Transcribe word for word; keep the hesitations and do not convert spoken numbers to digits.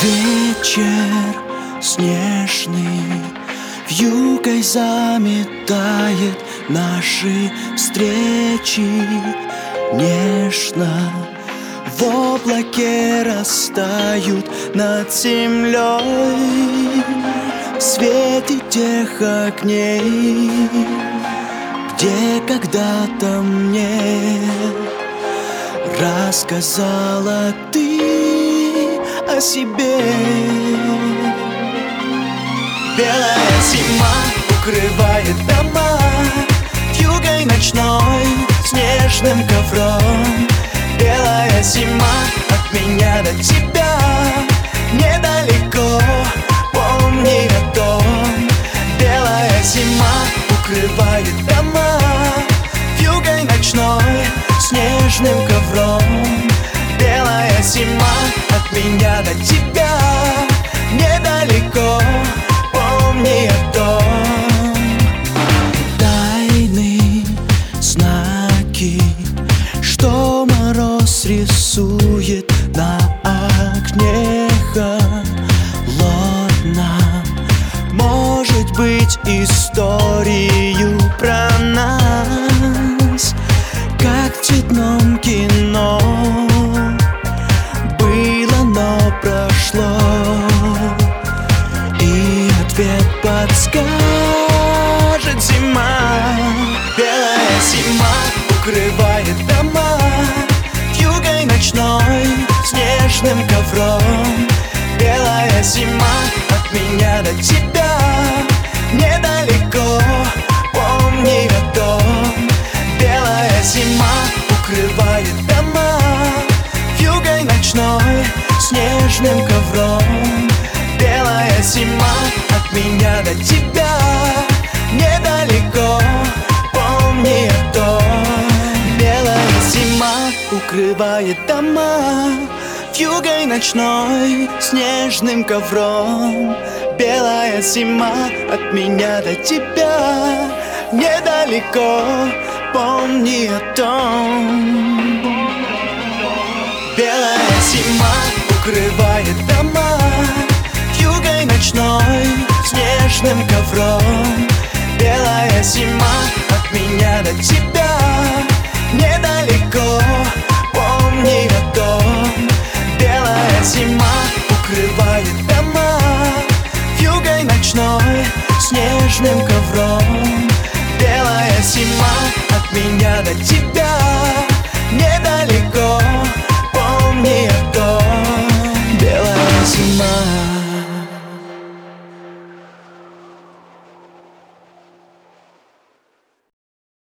Вечер снежный вьюгой заметает наши встречи. Нежно в облаке растают над землей в свете тех огней, где когда-то мне рассказала ты о себе. Белая зима укрывает дома вьюгой ночной, снежным ковром. Белая зима от меня до тебя недалеко, помни о том. Белая зима укрывает дома вьюгой ночной, снежным ковром. Белая зима от меня до тебя недалеко, помни о том. Тайны, знаки, что мороз рисует на окне холодно, может быть историю про нас, как в цветном кино. Было, но прошло, и ответ подскажет зима. Белая зима укрывает дома вьюгой ночной, снежным ковром. Белая зима от меня до тебя недалеко, помни о том. Белая зима укрывает дома вьюгой ночной, снежным ковром. Белая зима от меня до тебя недалеко, помни о том. Белая зима укрывает дома вьюгой ночной, снежным ковром. Белая зима от меня до тебя недалеко, помни о том. Белая зима укрывает дома вьюгой ночной, снежным ковром. Белая зима от меня до тебя недалеко, помни о том. Белая зима укрывает дома вьюгой ночной, снежным ковром. Белая зима от меня до тебя